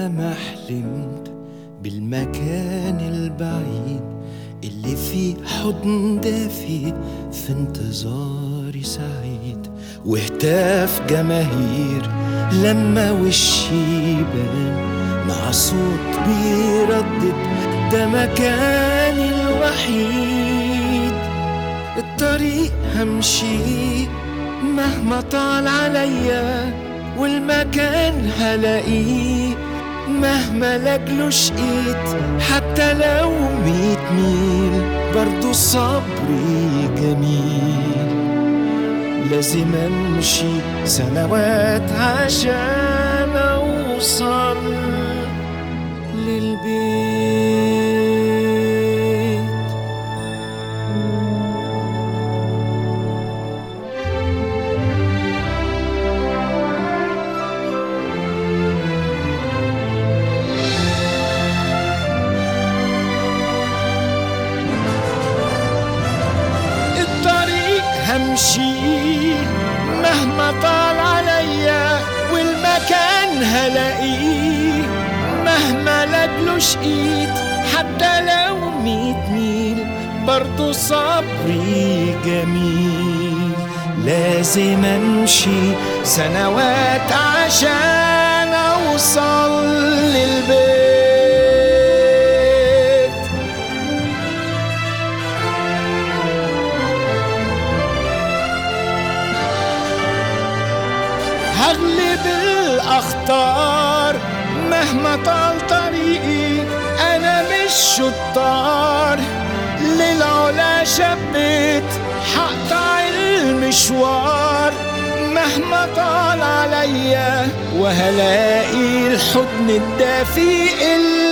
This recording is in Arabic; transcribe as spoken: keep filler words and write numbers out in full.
ما حلمت بالمكان البعيد اللي فيه حضن دافي في انتظاري سعيد، وهتاف جماهير لما وشي بان مع صوت بيردد ده مكاني الوحيد. الطريق همشي مهما طال عليا، والمكان هلاقيه مهما لاجله شقيت، حتى لو ميت ميل برضو صبري جميل. لازم امشي سنوات عشان اوصل للبيت. همشي مهما طال عليا، والمكان هلاقيه مهما لاجله شقيت، حتى لو ميت ميل برضو صبري جميل. لازم امشي سنوات عشان اوصل للبيت. هغلب الأخطار مهما طال طريقي، أنا مش شطار للعلا شبيت، حقطع المشوار مهما طال عليا، وهلاقي الحضن الدافي اللي